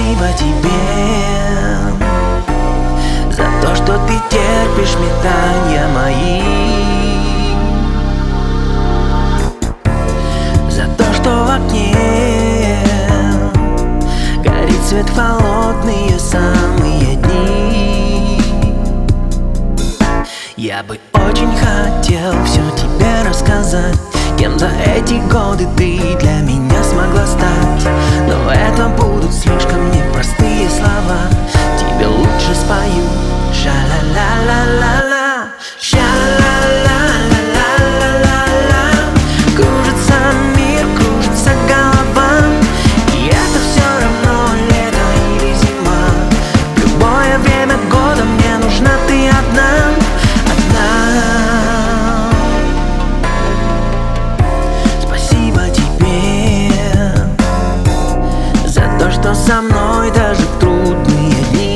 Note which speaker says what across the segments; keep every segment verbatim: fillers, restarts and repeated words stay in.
Speaker 1: Спасибо тебе за то, что ты терпишь метания мои, за то, что в окне горит свет в холодные самые дни. Я бы очень хотел все тебе рассказать, кем за эти годы ты для меня смогла стать. Но это будут слишком непростые слова. Тебе лучше спою ша-ла-ла-ла-ла-ла, ша-ла-ла-ла-ла-ла-ла. Кружится мир, кружится голова, и это все равно лето или зима. В любое время года мне нужна ты одна, одна. Спасибо тебе за то, что со мной даже в трудные дни,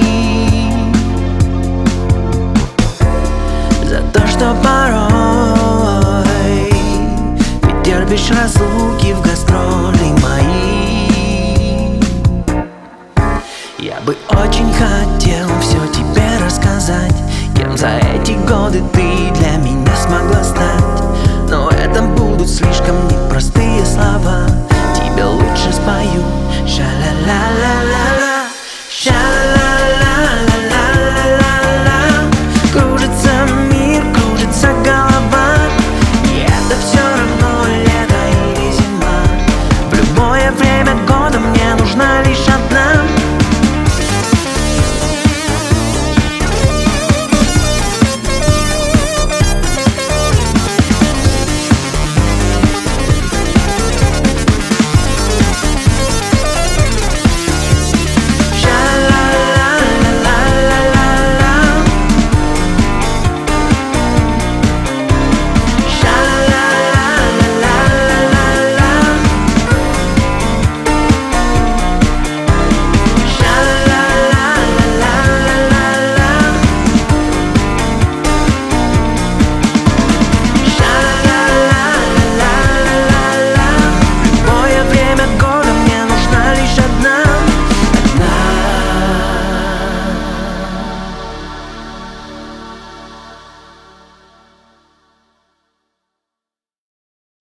Speaker 1: за то, что порой ты терпишь разлуки в гастроли мои. Я бы очень хотел все тебе рассказать, кем за эти годы ты для меня смогла стать. Но это будут слишком не